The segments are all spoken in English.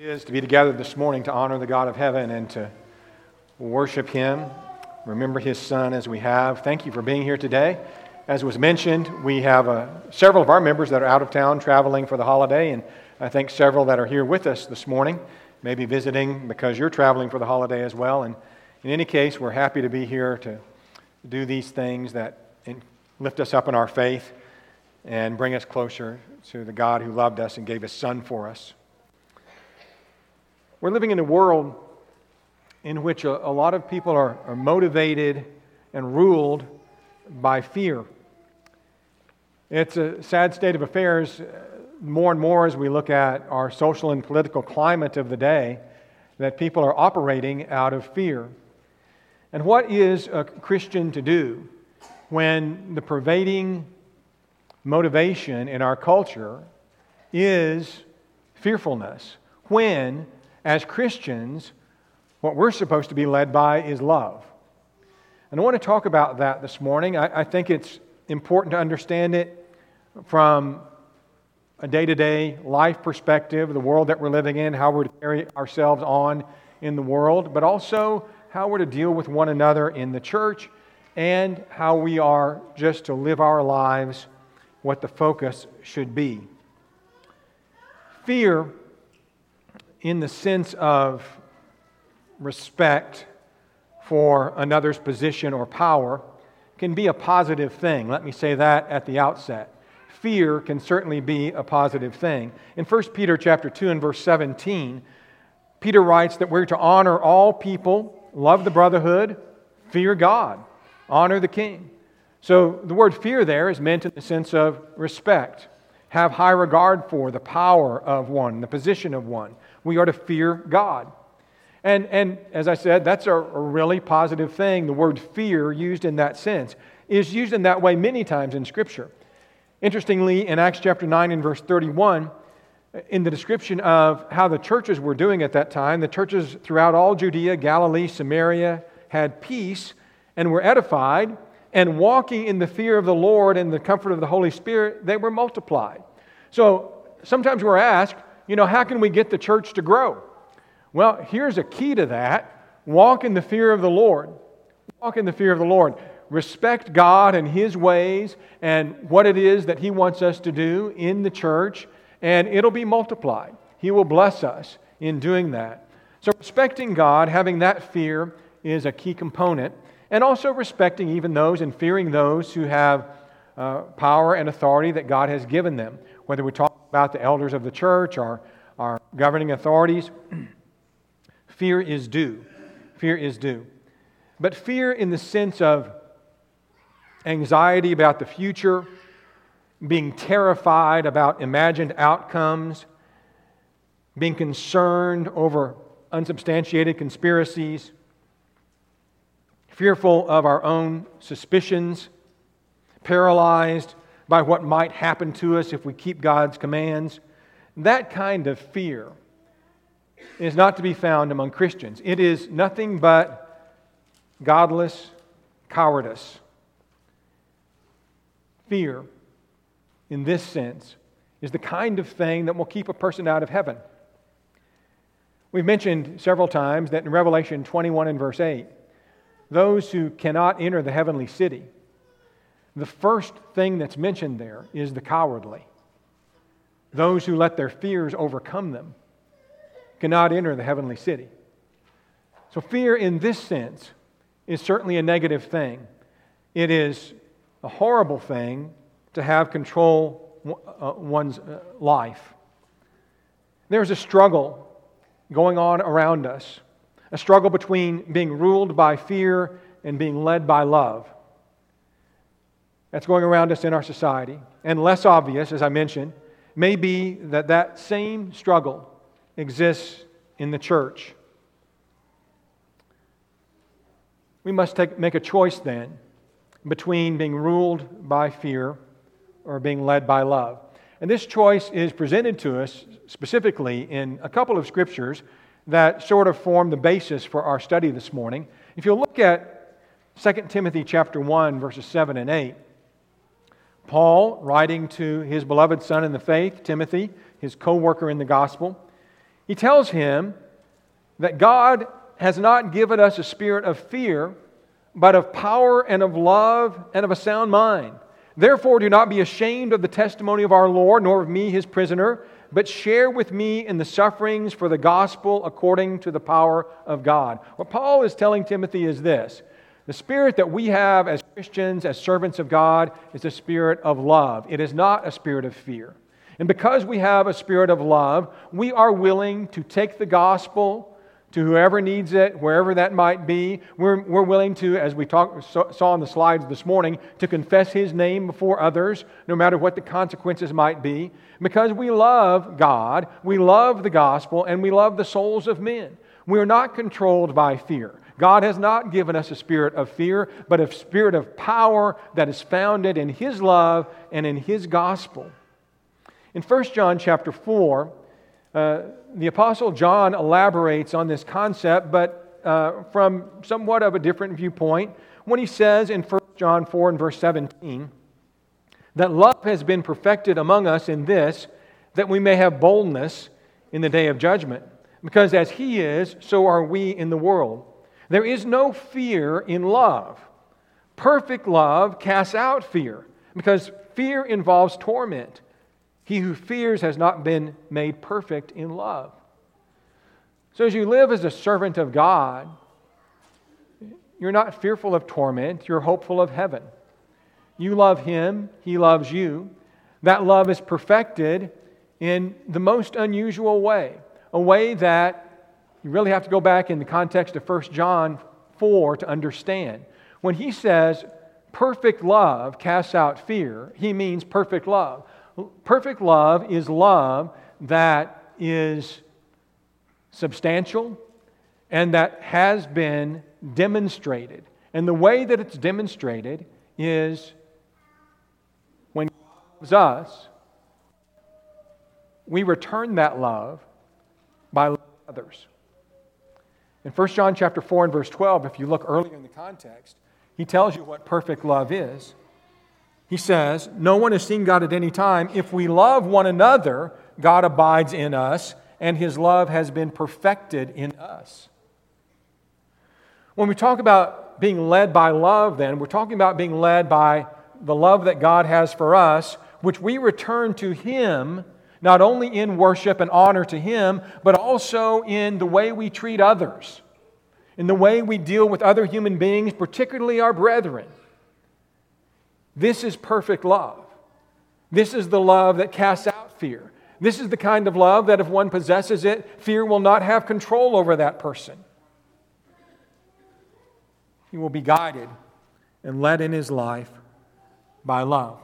Is to be together this morning to honor the God of heaven and to worship Him, remember His Son as we have. Thank you for being here today. As was mentioned, we have several of our members that are out of town traveling for the holiday, and I think several that are here with us this morning, maybe visiting because you're traveling for the holiday as well. And in any case, we're happy to be here to do these things that lift us up in our faith and bring us closer to the God who loved us and gave His Son for us. We're living in a world in which a lot of people are motivated and ruled by fear. It's a sad state of affairs more and more as we look at our social and political climate of the day, that people are operating out of fear. And what is a Christian to do when the pervading motivation in our culture is fearfulness? When, as Christians, what we're supposed to be led by is love. And I want to talk about that this morning. I think it's important to understand it from a day-to-day life perspective, the world that we're living in, how we're to carry ourselves on in the world, but also how we're to deal with one another in the church and how we are just to live our lives, what the focus should be. Fear, in the sense of respect for another's position or power, can be a positive thing. Let me say that at the outset. Fear can certainly be a positive thing. In 1 Peter chapter 2 and verse 17, Peter writes that we're to honor all people, love the brotherhood, fear God, honor the king. So the word fear there is meant in the sense of respect. Have high regard for the power of one, the position of one. We are to fear God. And as I said, that's a really positive thing. The word fear, used in that sense, is used in that way many times in Scripture. Interestingly, in Acts chapter 9 and verse 31, in the description of how the churches were doing at that time, the churches throughout all Judea, Galilee, Samaria had peace and were edified, and walking in the fear of the Lord and the comfort of the Holy Spirit, they were multiplied. So sometimes we're asked, how can we get the church to grow? Well, here's a key to that. Walk in the fear of the Lord. Walk in the fear of the Lord. Respect God and His ways and what it is that He wants us to do in the church, and it'll be multiplied. He will bless us in doing that. So respecting God, having that fear, is a key component. And also respecting even those and fearing those who have power and authority that God has given them. Whether we talk about the elders of the church or our governing authorities, fear is due. Fear is due. But fear in the sense of anxiety about the future, being terrified about imagined outcomes, being concerned over unsubstantiated conspiracies, fearful of our own suspicions, paralyzed by what might happen to us if we keep God's commands. That kind of fear is not to be found among Christians. It is nothing but godless cowardice. Fear, in this sense, is the kind of thing that will keep a person out of heaven. We've mentioned several times that in Revelation 21 and verse 8, those who cannot enter the heavenly city, the first thing that's mentioned there is the cowardly. Those who let their fears overcome them cannot enter the heavenly city. So fear in this sense is certainly a negative thing. It is a horrible thing to have control one's life. There's a struggle going on around us. A struggle between being ruled by fear and being led by love. That's going around us in our society. And less obvious, as I mentioned, may be that same struggle exists in the church. We must make a choice then between being ruled by fear or being led by love. And this choice is presented to us specifically in a couple of scriptures that sort of form the basis for our study this morning. If you'll look at 2 Timothy chapter 1, verses 7 and 8, Paul, writing to his beloved son in the faith, Timothy, his co-worker in the gospel, He tells him that God has not given us a spirit of fear, but of power and of love and of a sound mind. Therefore, do not be ashamed of the testimony of our Lord, nor of me, his prisoner, but share with me in the sufferings for the gospel according to the power of God. What Paul is telling Timothy is this: the spirit that we have as Christians, as servants of God, is a spirit of love. It is not a spirit of fear. And because we have a spirit of love, we are willing to take the gospel to whoever needs it, wherever that might be. We're willing to, as we saw on the slides this morning, to confess His name before others, no matter what the consequences might be. Because we love God, we love the gospel, and we love the souls of men. We are not controlled by fear. God has not given us a spirit of fear, but a spirit of power that is founded in His love and in His gospel. In 1 John chapter 4, the Apostle John elaborates on this concept, but from somewhat of a different viewpoint, when he says in 1 John 4 and verse 17, that love has been perfected among us in this, that we may have boldness in the day of judgment. Because as He is, so are we in the world. There is no fear in love. Perfect love casts out fear, because fear involves torment. He who fears has not been made perfect in love. So as you live as a servant of God, you're not fearful of torment, you're hopeful of heaven. You love Him, He loves you. That love is perfected in the most unusual way, a way that you really have to go back in the context of 1 John 4 to understand. When he says perfect love casts out fear, he means perfect love. Perfect love is love that is substantial and that has been demonstrated. And the way that it's demonstrated is when God loves us, we return that love by loving others. In 1 John chapter 4 and verse 12, if you look earlier in the context, he tells you what perfect love is. He says, no one has seen God at any time. If we love one another, God abides in us, and His love has been perfected in us. When we talk about being led by love, then, we're talking about being led by the love that God has for us, which we return to Him, not only in worship and honor to Him, but also in the way we treat others, in the way we deal with other human beings, particularly our brethren. This is perfect love. This is the love that casts out fear. This is the kind of love that if one possesses it, fear will not have control over that person. He will be guided and led in his life by love.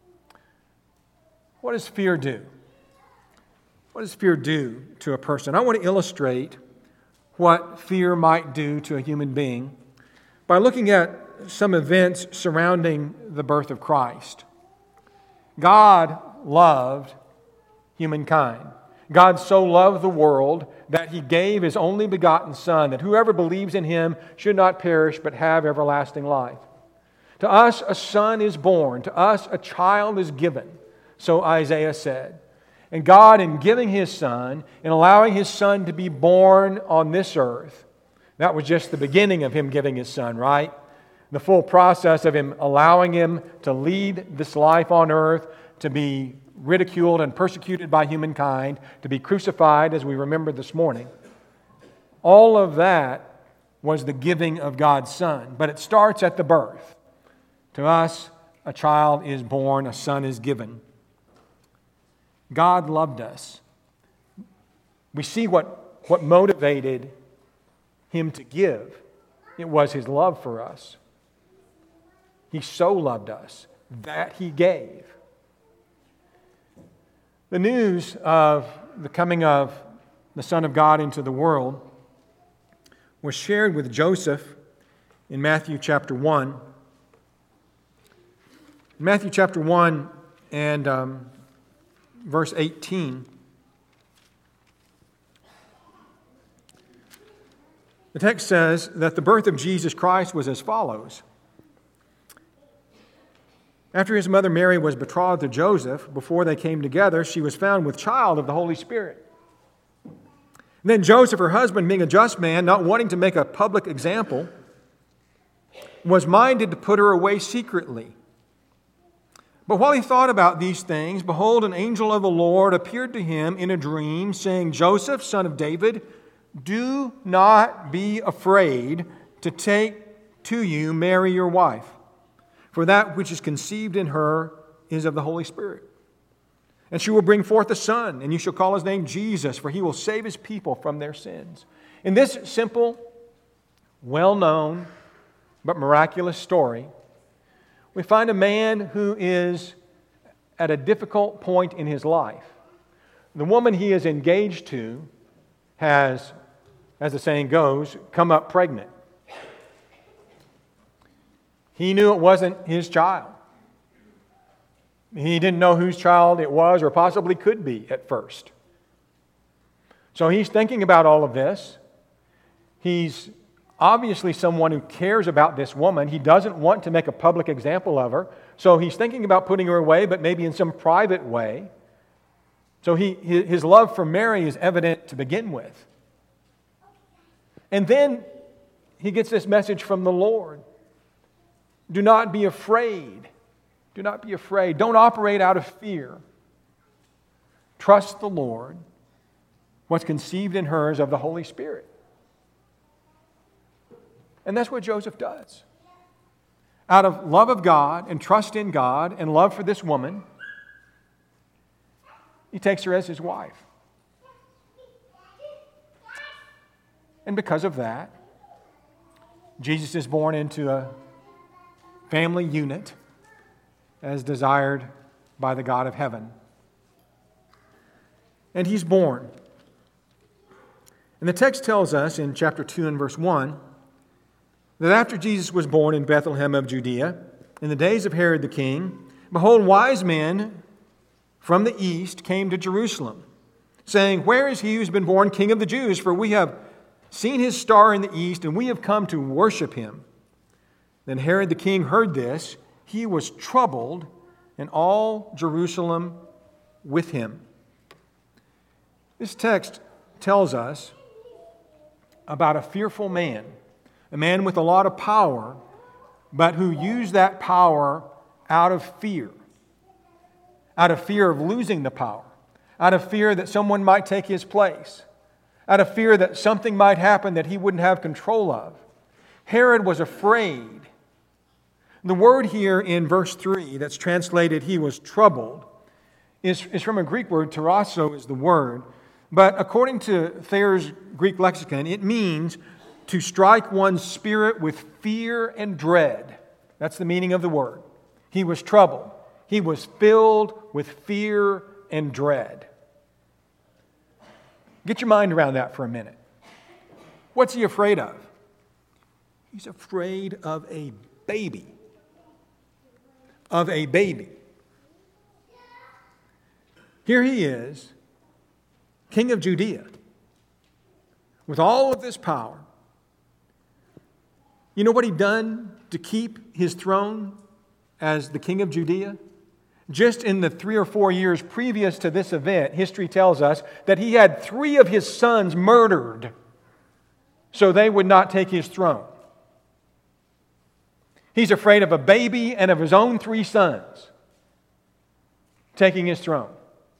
What does fear do? What does fear do to a person? I want to illustrate what fear might do to a human being by looking at some events surrounding the birth of Christ. God loved humankind. God so loved the world that He gave His only begotten Son, that whoever believes in Him should not perish but have everlasting life. To us a son is born, to us a child is given, so Isaiah said. And God, in giving His Son, in allowing His Son to be born on this earth, that was just the beginning of Him giving His Son, right? The full process of Him allowing Him to lead this life on earth, to be ridiculed and persecuted by humankind, to be crucified, as we remembered this morning. All of that was the giving of God's Son. But it starts at the birth. To us, a child is born, a son is given. God loved us. We see what motivated Him to give. It was His love for us. He so loved us that He gave. The news of the coming of the Son of God into the world was shared with Joseph in Matthew chapter 1. Matthew chapter 1 and verse 18. The text says that the birth of Jesus Christ was as follows. After His mother Mary was betrothed to Joseph, before they came together, she was found with child of the Holy Spirit. Then Joseph, her husband, being a just man, not wanting to make a public example, was minded to put her away secretly. But while he thought about these things, behold, an angel of the Lord appeared to him in a dream, saying, Joseph, son of David, do not be afraid to take to you Mary your wife, for that which is conceived in her is of the Holy Spirit. And she will bring forth a son, and you shall call his name Jesus, for he will save his people from their sins. In this simple, well-known, but miraculous story, we find a man who is at a difficult point in his life. The woman he is engaged to has, as the saying goes, come up pregnant. He knew it wasn't his child. He didn't know whose child it was or possibly could be at first. So he's thinking about all of this. He's obviously someone who cares about this woman. He doesn't want to make a public example of her. So he's thinking about putting her away, but maybe in some private way. So his love for Mary is evident to begin with. And then he gets this message from the Lord. Do not be afraid. Do not be afraid. Don't operate out of fear. Trust the Lord. What's conceived in her is of the Holy Spirit. And that's what Joseph does. Out of love of God and trust in God and love for this woman, he takes her as his wife. And because of that, Jesus is born into a family unit as desired by the God of heaven. And he's born. And the text tells us in chapter 2 and verse 1 that after Jesus was born in Bethlehem of Judea, in the days of Herod the king, behold, wise men from the east came to Jerusalem, saying, Where is he who's been born King of the Jews? For we have seen his star in the east, and we have come to worship him. Then Herod the king heard this. He was troubled, and all Jerusalem with him. This text tells us about a fearful man, a man with a lot of power, but who used that power out of fear of losing the power, out of fear that someone might take his place, out of fear that something might happen that he wouldn't have control of. Herod was afraid. The word here in verse 3 that's translated, he was troubled, is from a Greek word, tarasso is the word, but according to Thayer's Greek lexicon, it means to strike one's spirit with fear and dread. That's the meaning of the word. He was troubled. He was filled with fear and dread. Get your mind around that for a minute. What's he afraid of? He's afraid of a baby. Of a baby. Here he is, king of Judea, with all of this power. You know what he'd done to keep his throne as the king of Judea? Just in the 3 or 4 years previous to this event, history tells us that he had 3 of his sons murdered so they would not take his throne. He's afraid of a baby and of his own 3 sons taking his throne.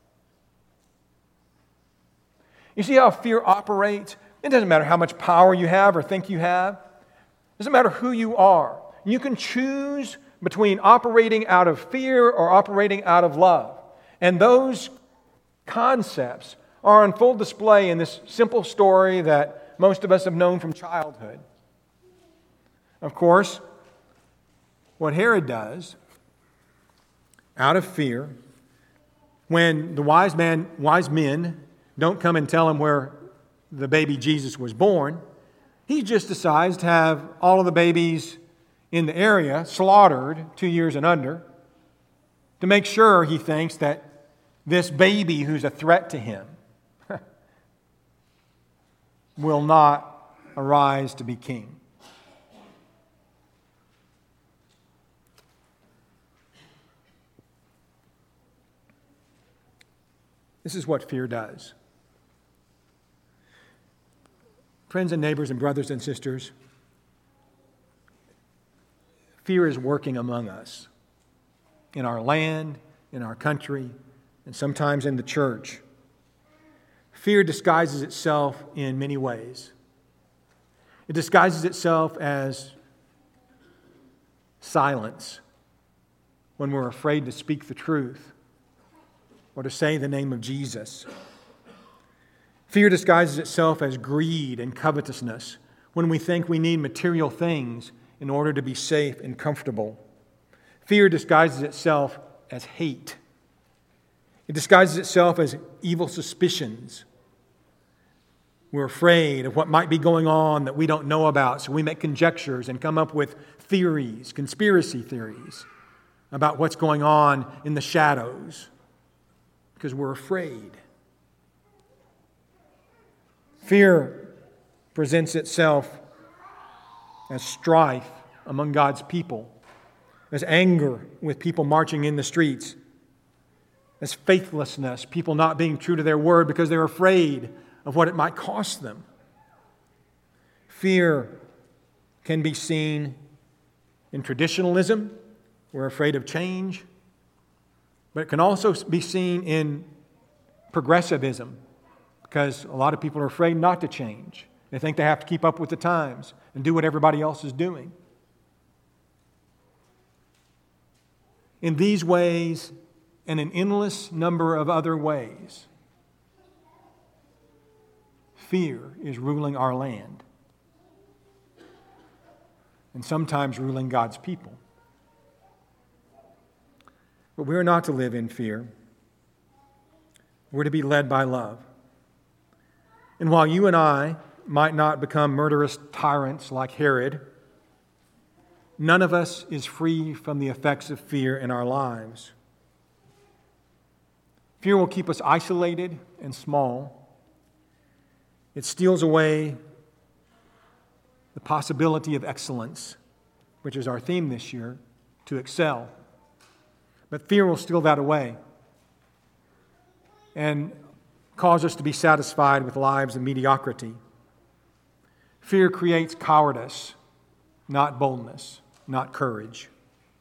You see how fear operates? It doesn't matter how much power you have or think you have. It doesn't matter who you are. You can choose between operating out of fear or operating out of love. And those concepts are on full display in this simple story that most of us have known from childhood. Of course, what Herod does, out of fear, when the wise men don't come and tell him where the baby Jesus was born, he just decides to have all of the babies in the area slaughtered 2 years and under to make sure, he thinks, that this baby who's a threat to him will not arise to be king. This is what fear does. Friends and neighbors and brothers and sisters, fear is working among us in our land, in our country, and sometimes in the church. Fear disguises itself in many ways. It disguises itself as silence when we're afraid to speak the truth or to say the name of Jesus. Fear disguises itself as greed and covetousness when we think we need material things in order to be safe and comfortable. Fear disguises itself as hate. It disguises itself as evil suspicions. We're afraid of what might be going on that we don't know about, so we make conjectures and come up with theories, conspiracy theories, about what's going on in the shadows because we're afraid. Fear presents itself as strife among God's people, as anger with people marching in the streets, as faithlessness, people not being true to their word because they're afraid of what it might cost them. Fear can be seen in traditionalism. We're afraid of change. But it can also be seen in progressivism because a lot of people are afraid not to change. They think they have to keep up with the times and do what everybody else is doing. In these ways, and an endless number of other ways, fear is ruling our land and sometimes ruling God's people. But we are not to live in fear. We're to be led by love. And while you and I might not become murderous tyrants like Herod, none of us is free from the effects of fear in our lives. Fear will keep us isolated and small. It steals away the possibility of excellence, which is our theme this year, to excel. But fear will steal that away and cause us to be satisfied with lives of mediocrity. Fear creates cowardice, not boldness, not courage.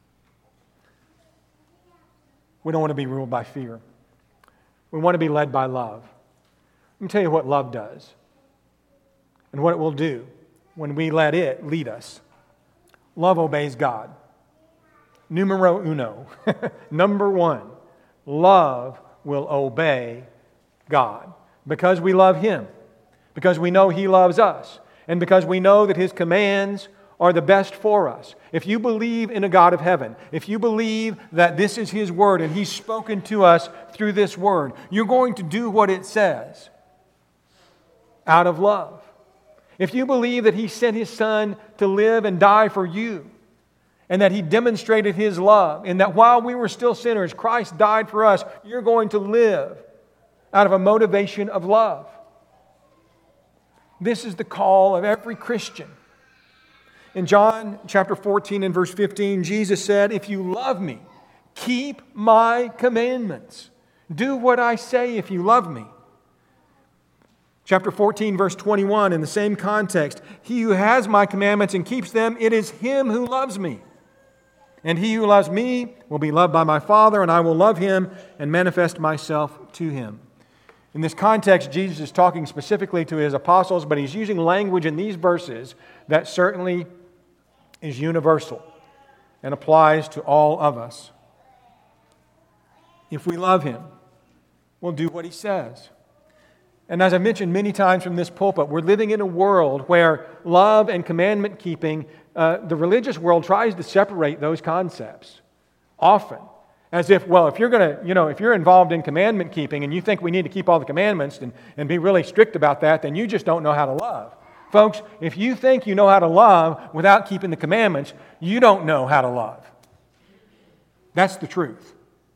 We don't want to be ruled by fear. We want to be led by love. Let me tell you what love does and what it will do when we let it lead us. Love obeys God. Numero uno. Number one, love will obey God because we love Him, because we know He loves us, and because we know that His commands are the best for us. If you believe in a God of heaven, if you believe that this is His Word and He's spoken to us through this Word, you're going to do what it says out of love. If you believe that He sent His Son to live and die for you, and that He demonstrated His love, and that while we were still sinners, Christ died for us, you're going to live out of a motivation of love. This is the call of every Christian. In John chapter 14 and verse 15, Jesus said, "If you love me, keep my commandments. Do what I say if you love me." Chapter 14, verse 21, in the same context, "He who has my commandments and keeps them, it is him who loves me. And he who loves me will be loved by my Father, and I will love him and manifest myself to him." In this context, Jesus is talking specifically to His apostles, but He's using language in these verses that certainly is universal and applies to all of us. If we love Him, we'll do what He says. And as I've mentioned many times from this pulpit, we're living in a world where love and commandment keeping, the religious world tries to separate those concepts often. As if, well, if you're going to, if you're involved in commandment keeping and you think we need to keep all the commandments and be really strict about that, then you just don't know how to love. Folks, if you think you know how to love without keeping the commandments, you don't know how to love. That's the truth.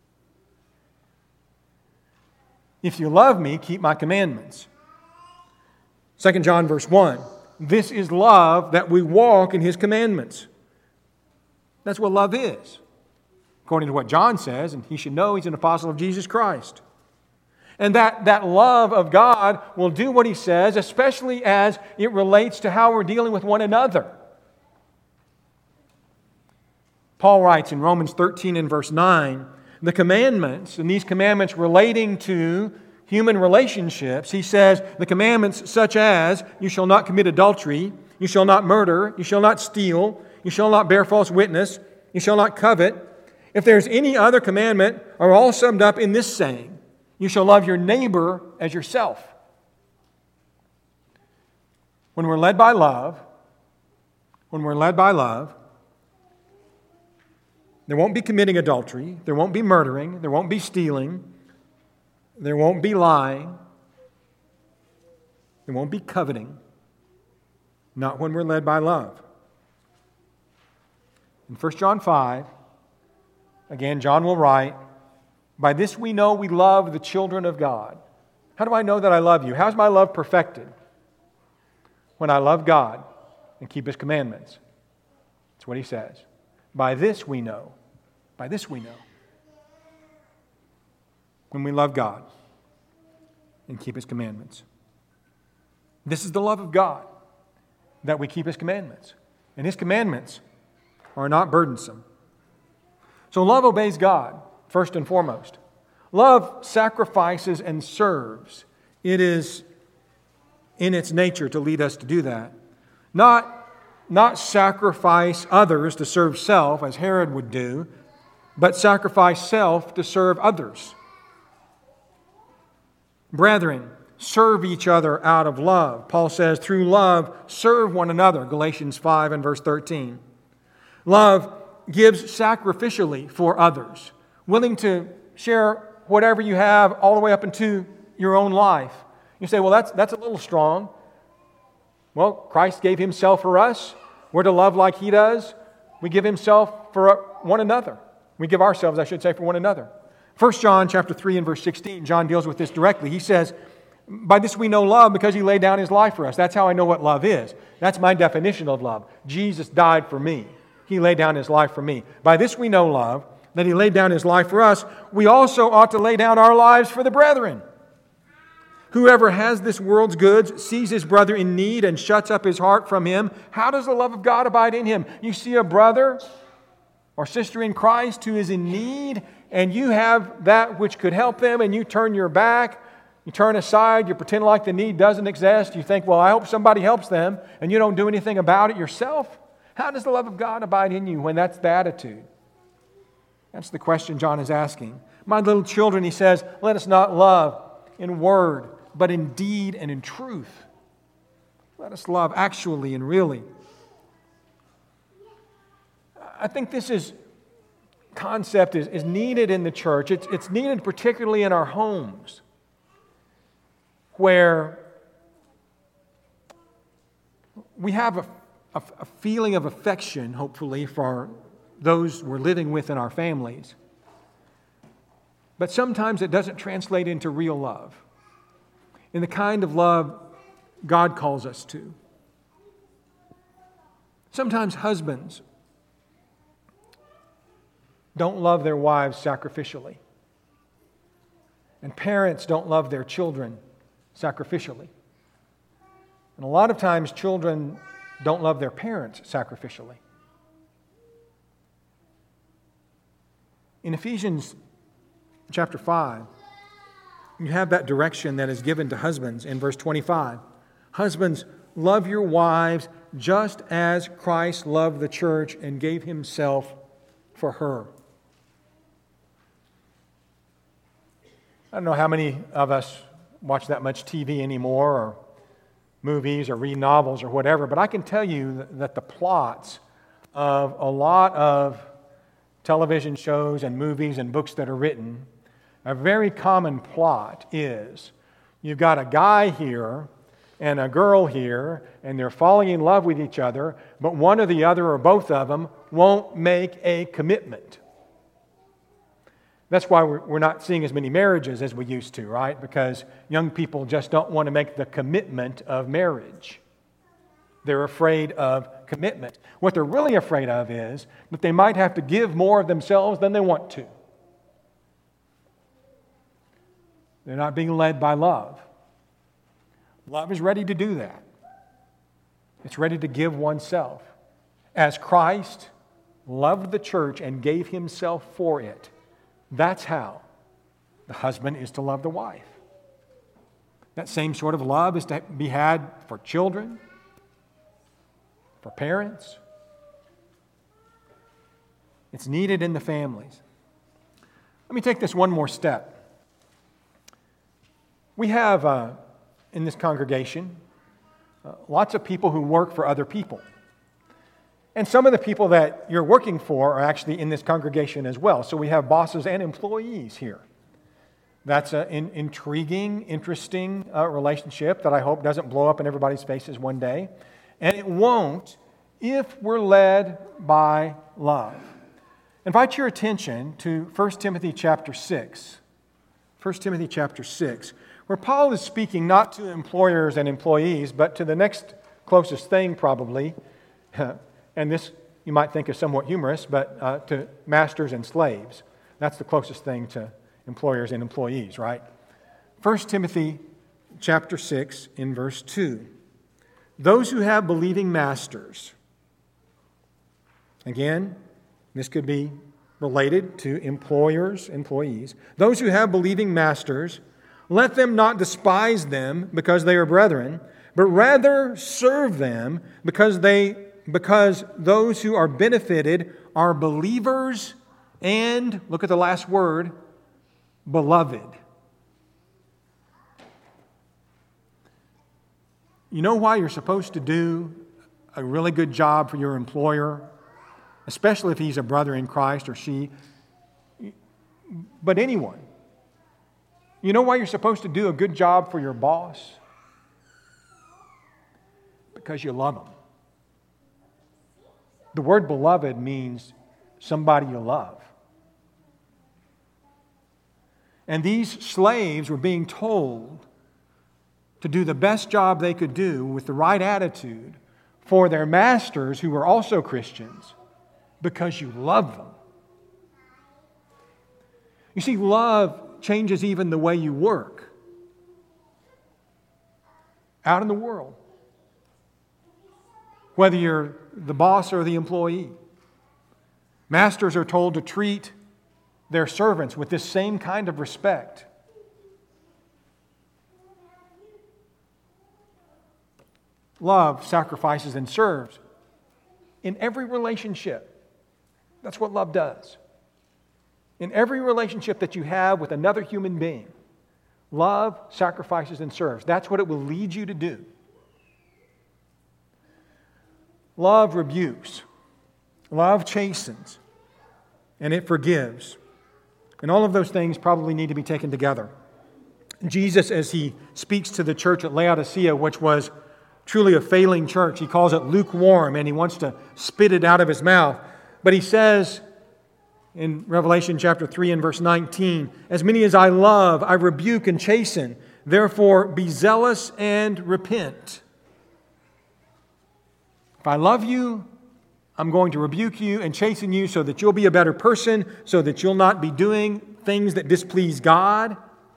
If you love me, keep my commandments. 2 John verse 1, "This is love, that we walk in His commandments." That's what love is, according to what John says, and he should know he's an apostle of Jesus Christ. And that love of God will do what He says, especially as it relates to how we're dealing with one another. Paul writes in Romans 13 and verse 9, the commandments, and these commandments relating to human relationships, he says, the commandments such as, you shall not commit adultery, you shall not murder, you shall not steal, you shall not bear false witness, you shall not covet. If there's any other commandment, are all summed up in this saying, you shall love your neighbor as yourself. When we're led by love, there won't be committing adultery, there won't be murdering, there won't be stealing, there won't be lying, there won't be coveting. Not when we're led by love. In 1 John 5, again, John will write, by this we know we love the children of God. How do I know that I love you? How's my love perfected? When I love God and keep His commandments. That's what he says. By this we know. By this we know. When we love God and keep His commandments. This is the love of God, that we keep His commandments. And His commandments are not burdensome. So love obeys God, first and foremost. Love sacrifices and serves. It is in its nature to lead us to do that. Not sacrifice others to serve self, as Herod would do, but sacrifice self to serve others. Brethren, serve each other out of love. Paul says, through love, serve one another. Galatians 5 and verse 13. Love gives sacrificially for others, willing to share whatever you have all the way up into your own life. You say, well, that's a little strong. Well, Christ gave Himself for us. We're to love like He does. We give Himself for one another. We give ourselves, I should say, for one another. 1 John chapter 3 and verse 16, John deals with this directly. He says, by this we know love because He laid down His life for us. That's how I know what love is. That's my definition of love. Jesus died for me. He laid down His life for me. By this we know love, that He laid down His life for us. We also ought to lay down our lives for the brethren. Whoever has this world's goods sees his brother in need and shuts up his heart from him. How does the love of God abide in him? You see a brother or sister in Christ who is in need, and you have that which could help them, and you turn your back, you turn aside, you pretend like the need doesn't exist. You think, well, I hope somebody helps them, and you don't do anything about it yourself. How does the love of God abide in you when that's the attitude? That's the question John is asking. My little children, he says, let us not love in word, but in deed and in truth. Let us love actually and really. I think this concept is needed in the church. It's needed particularly in our homes, where we have a feeling of affection, hopefully, for those we're living with in our families. But sometimes it doesn't translate into real love, in the kind of love God calls us to. Sometimes husbands don't love their wives sacrificially, and parents don't love their children sacrificially. And a lot of times children don't love their parents sacrificially. In Ephesians chapter 5, you have that direction that is given to husbands in verse 25. Husbands, love your wives just as Christ loved the church and gave Himself for her. I don't know how many of us watch that much TV anymore, or movies, or read novels, or whatever, but I can tell you that the plots of a lot of television shows and movies and books that are written, a very common plot is you've got a guy here and a girl here, and they're falling in love with each other, but one or the other or both of them won't make a commitment. That's why we're not seeing as many marriages as we used to, right? Because young people just don't want to make the commitment of marriage. They're afraid of commitment. What they're really afraid of is that they might have to give more of themselves than they want to. They're not being led by love. Love is ready to do that. It's ready to give oneself. As Christ loved the church and gave himself for it, that's how the husband is to love the wife. That same sort of love is to be had for children, for parents. It's needed in the families. Let me take this one more step. We have in this congregation lots of people who work for other people. And some of the people that you're working for are actually in this congregation as well. So we have bosses and employees here. That's an intriguing, interesting relationship that I hope doesn't blow up in everybody's faces one day. And it won't if we're led by love. Invite your attention to 1 Timothy chapter 6. 1 Timothy chapter 6, where Paul is speaking not to employers and employees, but to the next closest thing probably, and this you might think is somewhat humorous, but to masters and slaves. That's the closest thing to employers and employees, right? 1 Timothy chapter 6 in verse 2. Those who have believing masters. Again, this could be related to employers, employees. Those who have believing masters, let them not despise them because they are brethren, but rather serve them because those who are benefited are believers and, look at the last word, beloved. You know why you're supposed to do a really good job for your employer, especially if he's a brother in Christ or she, but anyone. You know why you're supposed to do a good job for your boss? Because you love him. The word beloved means somebody you love. And these slaves were being told to do the best job they could do with the right attitude for their masters who were also Christians because you love them. You see, love changes even the way you work out in the world. Whether you're the boss or the employee, masters are told to treat their servants with this same kind of respect. Love sacrifices and serves in every relationship. That's what love does. In every relationship that you have with another human being, love sacrifices and serves. That's what it will lead you to do. Love rebukes. Love chastens. And it forgives. And all of those things probably need to be taken together. Jesus, as he speaks to the church at Laodicea, which was truly a failing church, he calls it lukewarm, and he wants to spit it out of his mouth. But he says in Revelation chapter 3 and verse 19, as many as I love, I rebuke and chasten. Therefore, be zealous and repent. If I love you, I'm going to rebuke you and chasten you so that you'll be a better person, so that you'll not be doing things that displease God.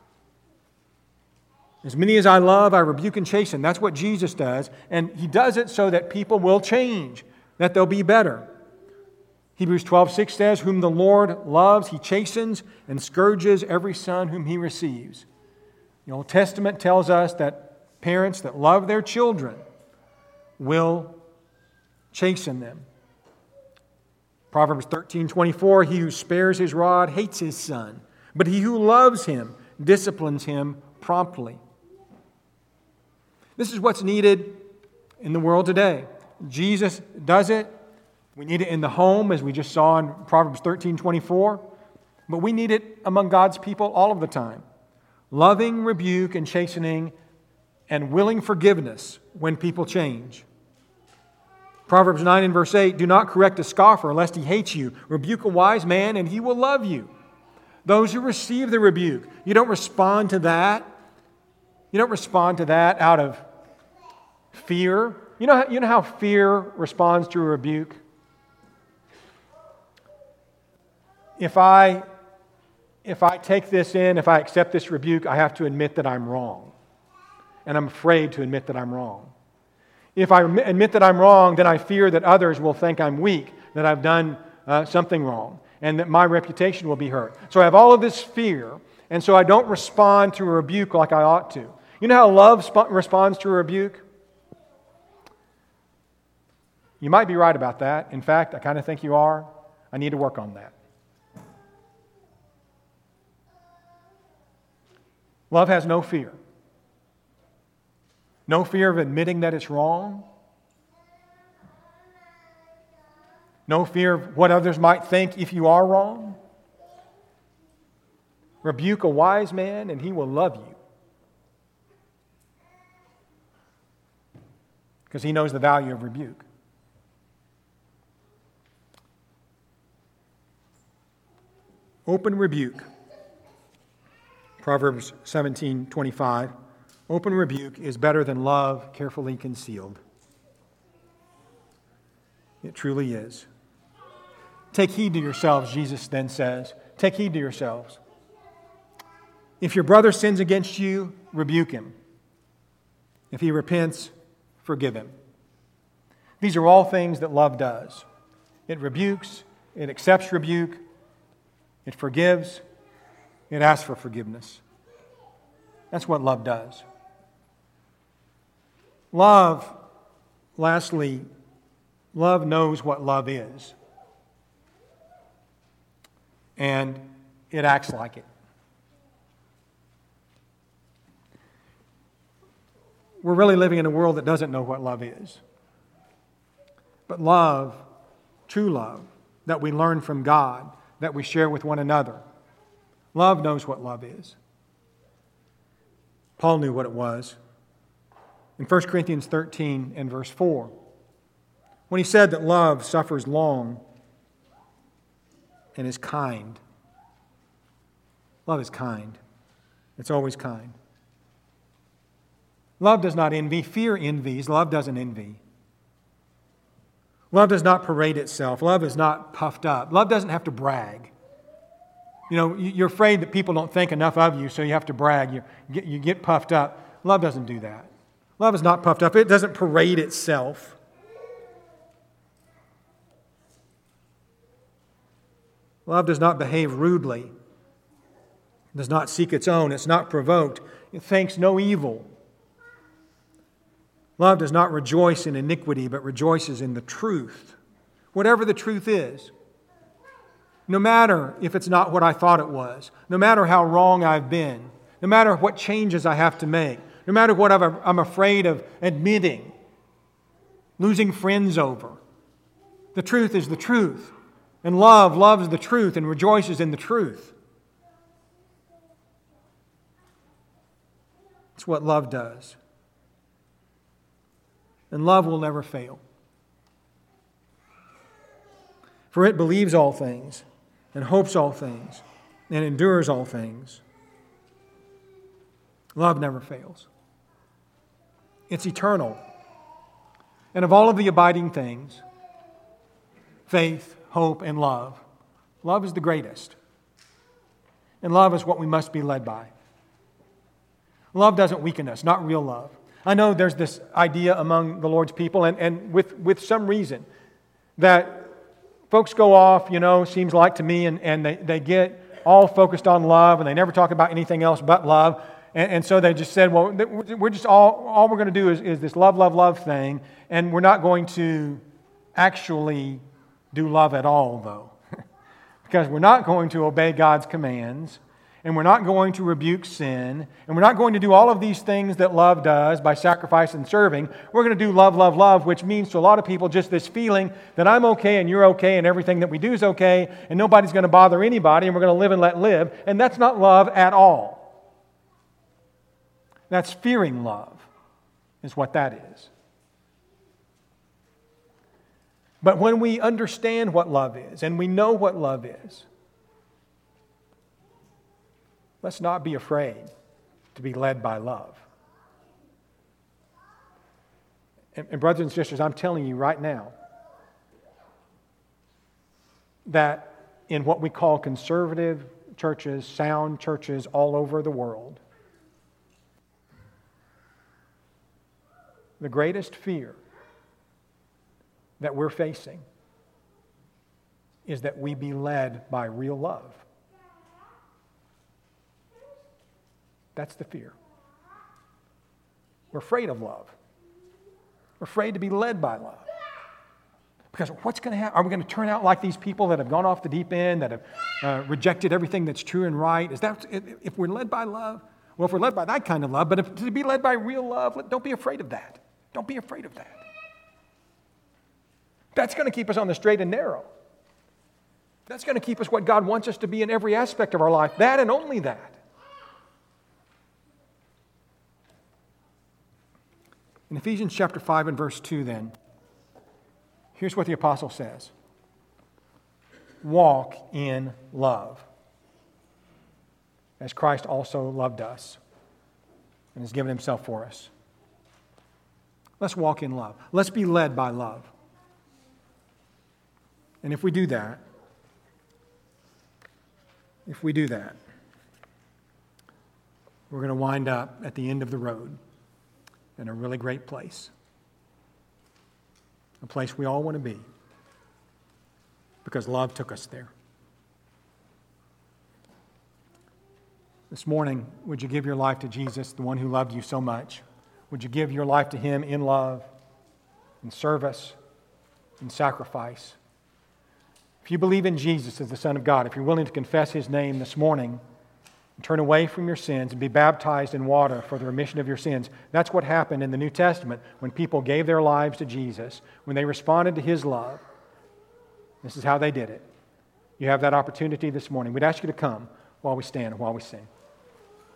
As many as I love, I rebuke and chasten. That's what Jesus does. And he does it so that people will change, that they'll be better. Hebrews 12:6 says, whom the Lord loves, he chastens and scourges every son whom he receives. The Old Testament tells us that parents that love their children will chasten them. Proverbs 13:24, he who spares his rod hates his son, but he who loves him disciplines him promptly. This is what's needed in the world today. Jesus does it. We need it in the home, as we just saw in Proverbs 13:24, but we need it among God's people all of the time. Loving rebuke and chastening and willing forgiveness when people change. Proverbs 9 and verse 8, do not correct a scoffer lest he hates you. Rebuke a wise man and he will love you. Those who receive the rebuke, you don't respond to that. You don't respond to that out of fear. You know how fear responds to a rebuke? If I if I take this in, if I accept this rebuke, I have to admit that I'm wrong. And I'm afraid to admit that I'm wrong. If I admit that I'm wrong, then I fear that others will think I'm weak, that I've done something wrong, and that my reputation will be hurt. So I have all of this fear, and so I don't respond to a rebuke like I ought to. You know how love responds to a rebuke? You might be right about that. In fact, I kind of think you are. I need to work on that. Love has no fear. No fear of admitting that it's wrong. No fear of what others might think if you are wrong. Rebuke a wise man and he will love you. Because he knows the value of rebuke. Open rebuke. Proverbs 17:25. Open rebuke is better than love carefully concealed. It truly is. Take heed to yourselves, Jesus then says. Take heed to yourselves. If your brother sins against you, rebuke him. If he repents, forgive him. These are all things that love does. It rebukes, it accepts rebuke, it forgives, it asks for forgiveness. That's what love does. Love, lastly, love knows what love is. And it acts like it. We're really living in a world that doesn't know what love is. But love, true love, that we learn from God, that we share with one another, love knows what love is. Paul knew what it was. In 1 Corinthians 13 and verse 4, when he said that love suffers long and is kind. Love is kind. It's always kind. Love does not envy. Fear envies. Love doesn't envy. Love does not parade itself. Love is not puffed up. Love doesn't have to brag. You know, you're afraid that people don't think enough of you, so you have to brag. You get puffed up. Love doesn't do that. Love is not puffed up. It doesn't parade itself. Love does not behave rudely. It does not seek its own. It's not provoked. It thinks no evil. Love does not rejoice in iniquity, but rejoices in the truth. Whatever the truth is. No matter if it's not what I thought it was. No matter how wrong I've been. No matter what changes I have to make. No matter what I'm afraid of admitting. Losing friends over. The truth is the truth. And love loves the truth and rejoices in the truth. It's what love does. And love will never fail. For it believes all things, and hopes all things, and endures all things. Love never fails. It's eternal. And of all of the abiding things, faith, hope, and love, love is the greatest. And love is what we must be led by. Love doesn't weaken us, not real love. I know there's this idea among the Lord's people, and with some reason, that folks go off, seems like to me, and they get all focused on love, and they never talk about anything else but love. And so they just said, well, we're just all we're going to do is this love, love, love thing, and we're not going to actually do love at all, though. Because we're not going to obey God's commands, and we're not going to rebuke sin, and we're not going to do all of these things that love does by sacrifice and serving. We're going to do love, love, love, which means to a lot of people just this feeling that I'm okay and you're okay and everything that we do is okay, and nobody's going to bother anybody, and we're going to live and let live. And that's not love at all. That's fearing love, is what that is. But when we understand what love is, and we know what love is, let's not be afraid to be led by love. And brothers and sisters, I'm telling you right now that in what we call conservative, churches, sound churches all over the world. The greatest fear that we're facing is that we be led by real love. That's the fear. We're afraid of love. We're afraid to be led by love. Because what's going to happen? Are we going to turn out like these people that have gone off the deep end, that have rejected everything that's true and right? Is that if we're led by love? Well, if we're led by that kind of love, but if to be led by real love, don't be afraid of that. Don't be afraid of that. That's going to keep us on the straight and narrow. That's going to keep us what God wants us to be in every aspect of our life. That and only that. In Ephesians chapter 5 and verse 2 then, here's what the apostle says. Walk in love, as Christ also loved us and has given himself for us. Let's walk in love. Let's be led by love. And if we do that, we're going to wind up at the end of the road in a really great place. A place we all want to be because love took us there. This morning, would you give your life to Jesus, the one who loved you so much? Would you give your life to him in love, in service, in sacrifice? If you believe in Jesus as the Son of God, if you're willing to confess his name this morning, and turn away from your sins and be baptized in water for the remission of your sins. That's what happened in the New Testament when people gave their lives to Jesus, when they responded to his love. This is how they did it. You have that opportunity this morning. We'd ask you to come while we stand and while we sing.